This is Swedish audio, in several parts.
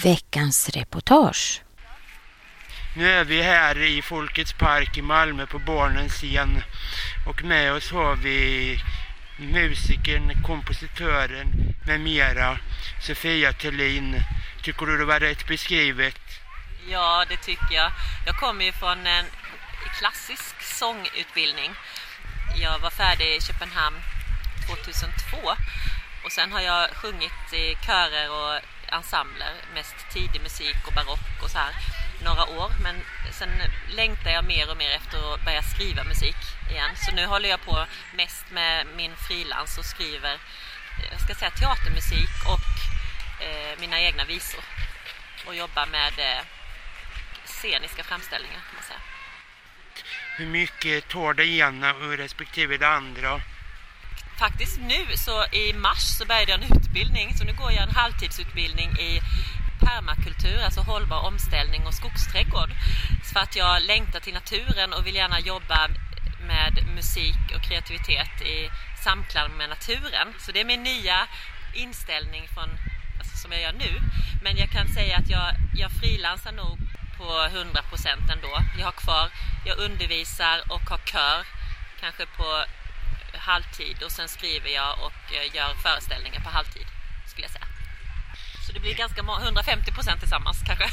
Veckans reportage. Nu är vi här i Folkets park i Malmö på Barnens scen och med oss har vi musikern, kompositören med mera, Sofia Thelin. Tycker du det var rätt beskrivet? Ja, det tycker jag. Jag kommer ju från en klassisk sångutbildning. Jag var färdig i Köpenhamn 2002 och sen har jag sjungit i körer och ensembler, mest tidig musik och barock och så här, några år. Men sen längtar jag mer och mer efter att börja skriva musik igen. Så nu håller jag på mest med min frilans och skriver, jag ska säga, teatermusik och mina egna visor. Och jobbar med sceniska framställningar, kan man säga. Hur mycket tar det ena och respektive det andra? Faktiskt nu, så i mars så började jag en utbildning. Så nu går jag en halvtidsutbildning i permakultur, alltså hållbar omställning och skogsträdgård. För att jag längtar till naturen och vill gärna jobba med musik och kreativitet i samklang med naturen. Så det är min nya inställning som jag gör nu. Men jag kan säga att jag frilansar nog på 100% ändå. Jag undervisar och har kör kanske på halvtid och sen skriver jag och gör föreställningar på halvtid, skulle jag säga. Så det blir ganska 150% tillsammans kanske.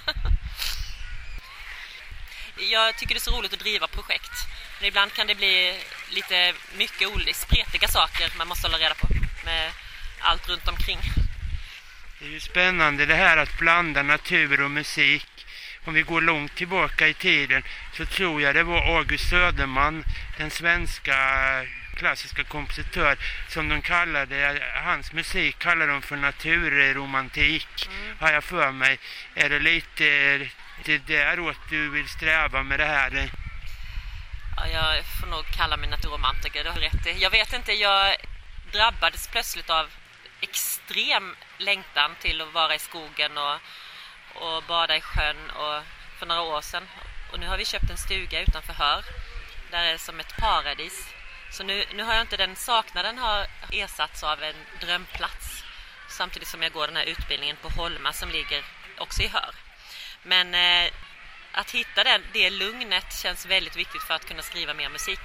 Jag tycker det är så roligt att driva projekt. Men ibland kan det bli lite mycket spretiga saker man måste hålla reda på med allt runt omkring. Det är ju spännande det här att blanda natur och musik. Om vi går långt tillbaka i tiden så tror jag det var August Söderman, den svenska klassiska kompositör, som de kallade, hans musik kallar de för naturromantik, har jag för mig. Är det lite det däråt du vill sträva med det här? Ja, jag får nog kalla mig naturromantiker, det har rätt. Jag vet inte, jag drabbades plötsligt av extrem längtan till att vara i skogen och bada i sjön för några år sedan. Och nu har vi köpt en stuga utanför Hör. Där är det som ett paradis. Så nu har jag inte den saknaden har ersatts av en drömplats. Samtidigt som jag går den här utbildningen på Holma som ligger också i Hör. Men att hitta det lugnet känns väldigt viktigt för att kunna skriva mer musik.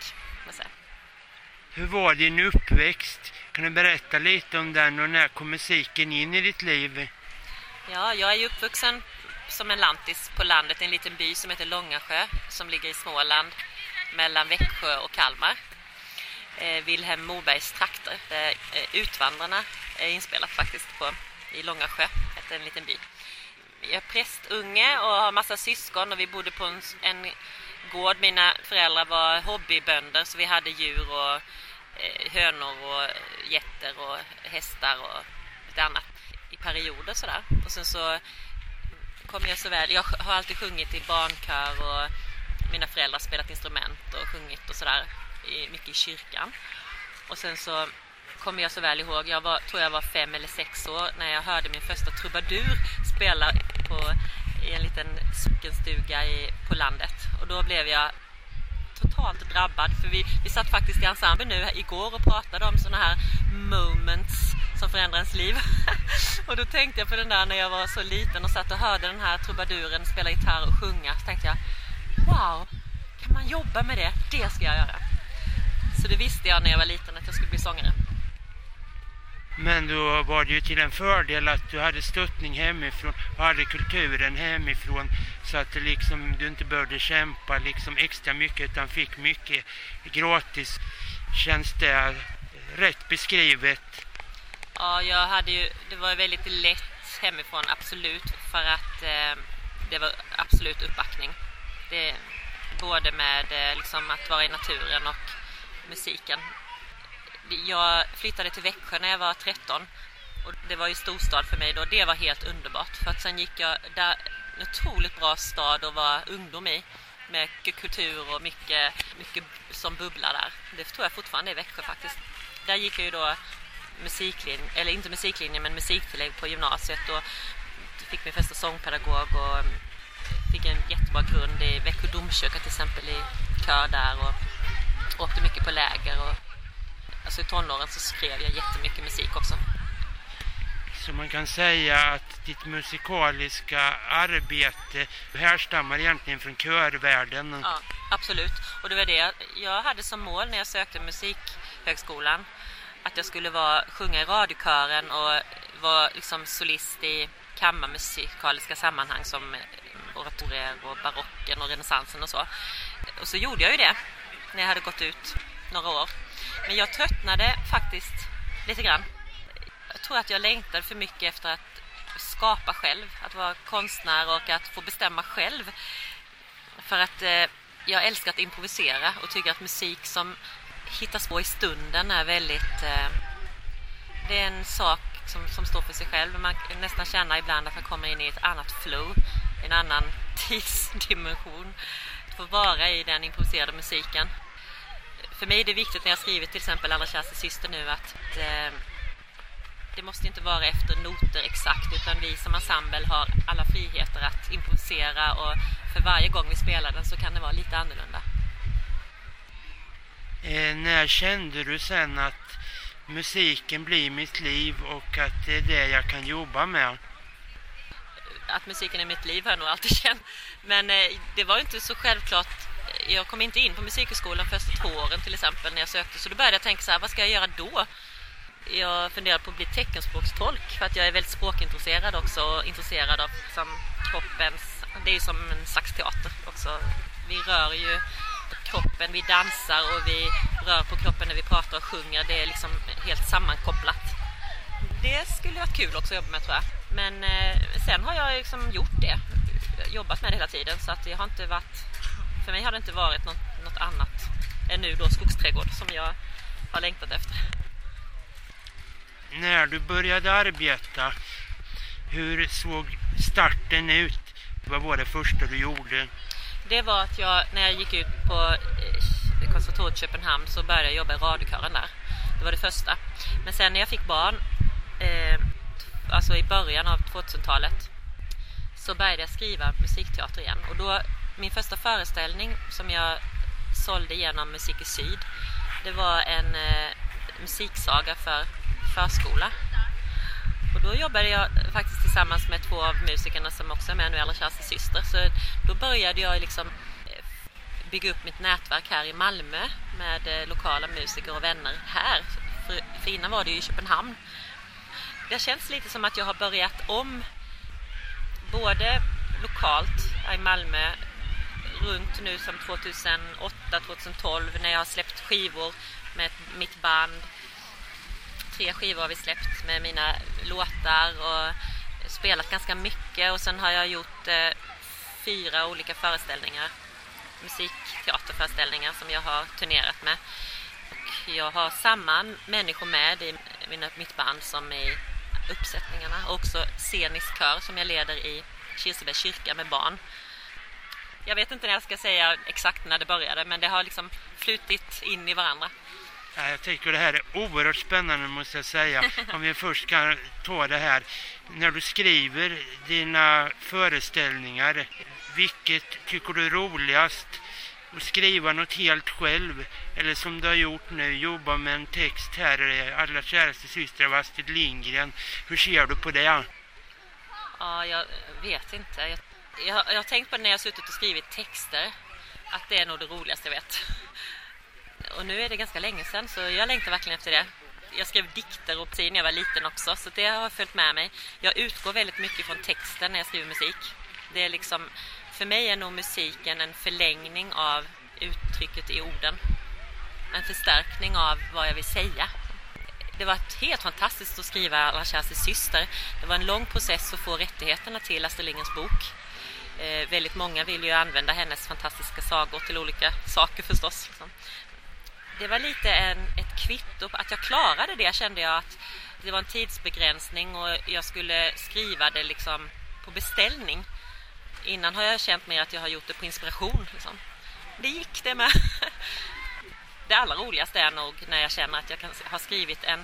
Hur var din uppväxt? Kan du berätta lite om den och när kom musiken in i ditt liv? Ja, jag är ju uppvuxen som en lantis på landet i en liten by som heter Långasjö som ligger i Småland mellan Växjö och Kalmar. Wilhelm Mobergs trakter. Utvandrarna är inspelat faktiskt i Långasjö, heter en liten by. Jag är prästunge och har massa syskon och vi bodde på en gård. Mina föräldrar var hobbybönder så vi hade djur och hönor och getter och hästar och lite annat i perioder sådär. Och sen så kom jag så väl, jag har alltid sjungit i barnkör och mina föräldrar spelat instrument och sjungit och sådär mycket i kyrkan. Och sen så kommer jag så väl ihåg, tror jag var 5 eller 6 år när jag hörde min första trubadur spela i en liten sockenstuga på landet. Och då blev jag totalt drabbad, för vi satt faktiskt i ensemble nu igår och pratade om såna här moments som förändrar ens liv. Och då tänkte jag på den där när jag var så liten och satt och hörde den här trubaduren spela gitarr och sjunga. Så tänkte jag, wow, kan man jobba med det? Det ska jag göra. Så det visste jag när jag var liten att jag skulle bli sångare. Men då var det ju till en fördel att du hade stöttning hemifrån och hade kulturen hemifrån så att det liksom, du inte behövde kämpa liksom extra mycket utan fick mycket gratis. Känns det rätt beskrivet? Ja, det var väldigt lätt hemifrån, absolut, för att det var absolut uppbackning. Både med liksom att vara i naturen och musiken. Jag flyttade till Växjö när jag var 13 och det var ju storstad för mig då. Det var helt underbart, för att sen gick jag där, en otroligt bra stad att vara ungdom i, med kultur och mycket som bubblar där. Det tror jag fortfarande är Växjö faktiskt. Där gick jag ju då musiklinje, eller inte musiklinje men musiktillägg på gymnasiet och fick min första sångpedagog och fick en jättebra grund i Växjö domkyrka till exempel, i kör där, och åkte mycket på läger och alltså i tonåren så skrev jag jättemycket musik också. Så man kan säga att ditt musikaliska arbete härstammar egentligen från körvärlden. Ja, absolut. Och det var det jag hade som mål när jag sökte musikhögskolan. Att jag skulle sjunga i radiokören och vara liksom solist i kammarmusikaliska sammanhang som oratorier och barocken och renässansen och så. Och så gjorde jag ju det när jag hade gått ut några år. Men jag tröttnade faktiskt lite grann. Jag tror att jag längtade för mycket efter att skapa själv, att vara konstnär och att få bestämma själv. För att jag älskar att improvisera och tycker att musik som hittas på i stunden är väldigt... det är en sak som står för sig själv. Man kan nästan känna ibland att man kommer in i ett annat flow, en annan tidsdimension. Att få vara i den improviserade musiken. För mig är det viktigt när jag skriver till exempel Allra käraste syster nu att det måste inte vara efter noter exakt, utan vi som ensemble har alla friheter att improvisera, och för varje gång vi spelar den så kan det vara lite annorlunda. När kände du sen att musiken blir mitt liv och att det är det jag kan jobba med? Att musiken är mitt liv har jag nog alltid känt. Men det var inte så självklart. Jag kom inte in på musikhögskolan första 2 åren till exempel när jag sökte. Så då började jag tänka så här, vad ska jag göra då? Jag funderade på att bli teckenspråkstolk för att jag är väldigt språkintresserad också. Och intresserad av som kroppens... Det är ju som en slags teater också. Vi rör ju kroppen, vi dansar och vi rör på kroppen när vi pratar och sjunger. Det är liksom helt sammankopplat. Det skulle varit kul också att jobba med, tror jag. Men sen har jag liksom gjort det. Jobbat med det hela tiden. Så att det har inte varit... För mig har det inte varit något annat än nu då skogsträdgård som jag har längtat efter. När du började arbeta, hur såg starten ut? Vad var det första du gjorde? Det var att när jag gick ut på konservatoriet i Köpenhamn så började jag jobba i radiokören där. Det var det första. Men sen när jag fick barn, alltså i början av 2000-talet, så började jag skriva musikteater igen. Och då, min första föreställning som jag sålde genom Musik i Syd, det var en musiksaga för förskola. Och då jobbade jag faktiskt tillsammans med 2 av musikerna som också är med nu i Allra käraste syster. Så då började jag liksom bygga upp mitt nätverk här i Malmö med lokala musiker och vänner här. För innan var det ju i Köpenhamn. Det känns lite som att jag har börjat om både lokalt i Malmö runt nu som 2008-2012 när jag har släppt skivor med mitt band. 3 skivor har vi släppt med mina låtar och spelat ganska mycket. Och sen har jag gjort 4 olika föreställningar, musikteaterföreställningar som jag har turnerat med. Och jag har samma människor med i mitt band som i uppsättningarna. Och också scenisk kör som jag leder i Kirsebergs kyrka med barn. Jag vet inte när jag ska säga exakt när det började, men det har liksom flutit in i varandra. Jag tycker det här är oerhört spännande, måste jag säga. Om vi först kan ta det här. När du skriver dina föreställningar, vilket tycker du är roligast? Att skriva något helt själv? Eller som du har gjort nu, jobba med en text här, Allra käraste syster av Astrid Lindgren. Hur ser du på det? Ja, jag vet inte. Jag har tänkt på det när jag har suttit och skrivit texter, att det är nog det roligaste jag vet. Och nu är det ganska länge sedan, så jag längtar verkligen efter det. Jag skrev dikter och poesi när jag var liten också, så det har följt med mig. Jag utgår väldigt mycket från texten när jag skriver musik. Det är liksom, för mig är nog musiken en förlängning av uttrycket i orden. En förstärkning av vad jag vill säga. Det var helt fantastiskt att skriva Allra käraste syster. Det var en lång process att få rättigheterna till Astrid Lindgrens bok. Väldigt många vill ju använda hennes fantastiska sagor till olika saker förstås. Liksom. Det var lite ett kvitto på att jag klarade det. Kände jag att det var en tidsbegränsning och jag skulle skriva det liksom på beställning. Innan har jag känt mer att jag har gjort det på inspiration. Liksom. Det gick det med. Det allra roligaste är nog när jag känner att jag kan ha skrivit en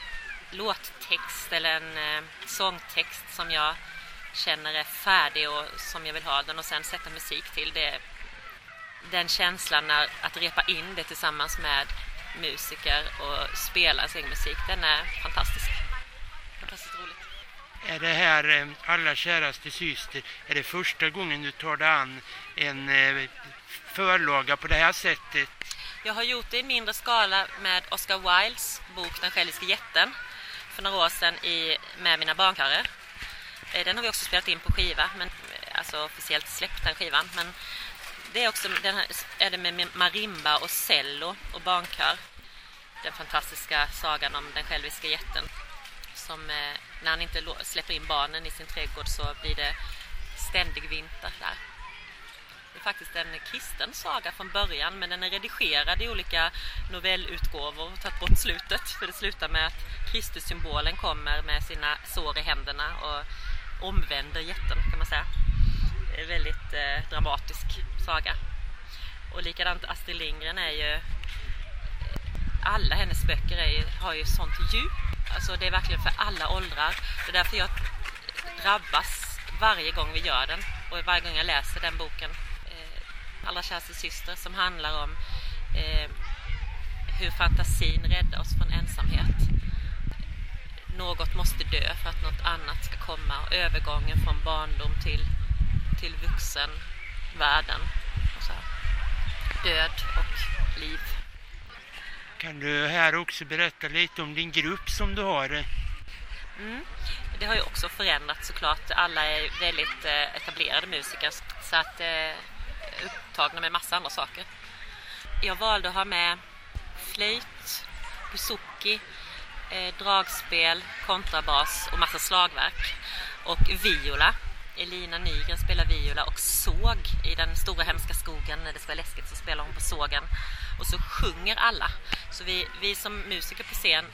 låttext eller en sångtext som jag känner är färdig och som jag vill ha den och sen sätta musik till det. Den känslan att repa in det tillsammans med musiker och spela sin musik, den är fantastisk. Fantastiskt roligt. Är det här Allra käraste syster, är det första gången du tar dig an en förlaga på det här sättet? Jag har gjort det i mindre skala med Oscar Wildes bok Den själviske jätten för några år sedan med mina barnkörer. Den har vi också spelat in på skiva, men alltså officiellt släppt den skivan. Men det är också är det med marimba och cello och barnkör. Den fantastiska sagan om den själviske jätten som när han inte släpper in barnen i sin trädgård så blir det ständig vinter där. Det är faktiskt en kristen saga från början, men den är redigerad i olika novellutgåvor och tagit bort slutet. För det slutar med att Kristussymbolen kommer med sina sår i händerna och omvänder jätten, kan man säga. Det är en väldigt dramatisk saga. Och likadant Astrid Lindgren är ju... Alla hennes böcker har ju sånt djup. Alltså det är verkligen för alla åldrar. Det är därför jag drabbas varje gång vi gör den. Och varje gång jag läser den boken. Allra käraste syster, som handlar om hur fantasin räddar oss från ensamhet. Något måste dö för att något annat ska komma. Och övergången från barndom till vuxenvärlden. Och så här. Död och liv. Kan du här också berätta lite om din grupp som du har? Det har ju också förändrats såklart. Alla är väldigt etablerade musiker så att upptagna med massa andra saker. Jag valde att ha med flöjt, bouzouki, dragspel, kontrabas och massa slagverk. Och viola. Elina Nygren spelar viola och såg i den stora hemska skogen. När det ska vara läskigt så spelar hon på sågen. Och så sjunger alla. Så vi som musiker på scen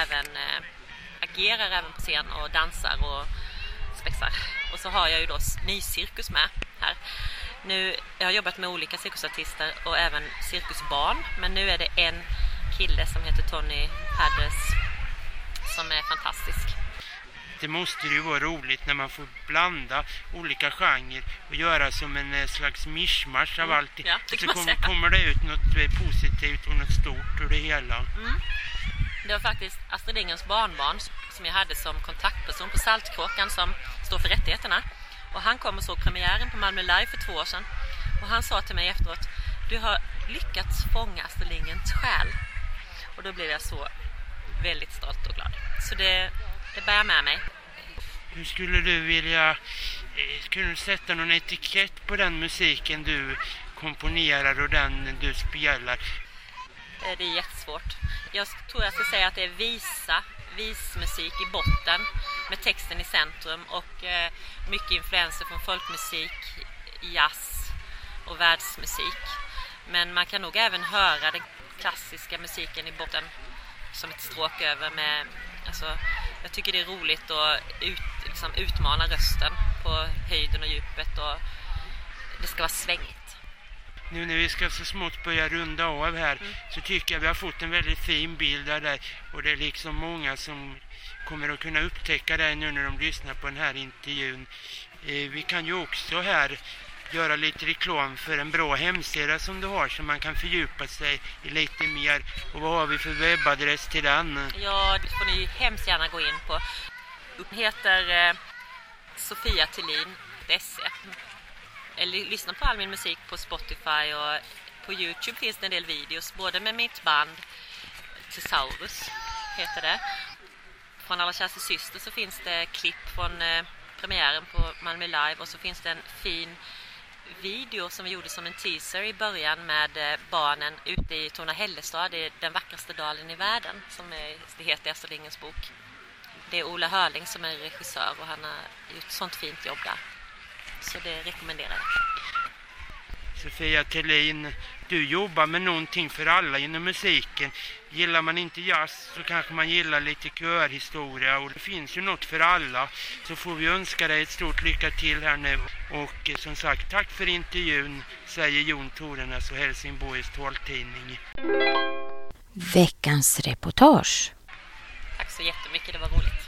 agerar även på scen och dansar och spexar. Och så har jag ju då ny cirkus med här. Nu, jag har jobbat med olika cirkusartister och även cirkusbarn. Men nu är det en kille som heter Tony Hadders som är fantastisk. Det måste ju vara roligt när man får blanda olika genrer och göra som en slags mischmasch av allt. Ja, det så kommer det ut något positivt och något stort ur det hela. Det var faktiskt Astrid Lindgrens barnbarn som jag hade som kontaktperson på Saltkråkan som står för rättigheterna. Och han kom och såg premiären på Malmö Live för 2 år sedan. Och han sa till mig efteråt, du har lyckats fånga Astrid Lindgrens själ. Och då blev jag så väldigt stolt och glad. Så det bär med mig. Hur skulle du vilja sätta någon etikett på den musiken du komponerar och den du spelar? Det är jättesvårt. Jag tror jag ska säga att det är vismusik i botten med texten i centrum och mycket influenser från folkmusik, jazz och världsmusik. Men man kan nog även höra den klassiska musiken i botten som ett stråk över med... Alltså, jag tycker det är roligt att utmana rösten på höjden och djupet och det ska vara svängigt. Nu när vi ska så smått börja runda av här så tycker jag vi har fått en väldigt fin bild där och det är liksom många som kommer att kunna upptäcka dig nu när de lyssnar på den här intervjun. Vi kan ju också här göra lite reklam för en bra hemsida som du har så man kan fördjupa sig i lite mer. Och vad har vi för webbadress till den? Ja, det får ni hemskt gärna gå in på. Den heter sofiathelin.se. Lyssna på all min musik på Spotify och på YouTube finns det en del videos både med mitt band Thesaurus heter det. Från Allra käraste syster så finns det klipp från premiären på Malmö Live och så finns det en fin video som vi gjorde som en teaser i början med barnen ute i Torna-Hällestad. Det är den vackraste dalen i världen som det heter i Astrid Lindgrens bok. Det är Ola Hörling som är regissör och han har gjort sånt fint jobb där. Så det rekommenderar jag. Sofia Thelin, du jobbar med någonting för alla inom musiken. Gillar man inte jazz så kanske man gillar lite körhistoria och det finns ju något för alla. Så får vi önska dig ett stort lycka till här nu. Och som sagt, tack för intervjun, säger Jon Torenäs och Helsingborgs taltidning. Veckans reportage. Tack så jättemycket, det var roligt.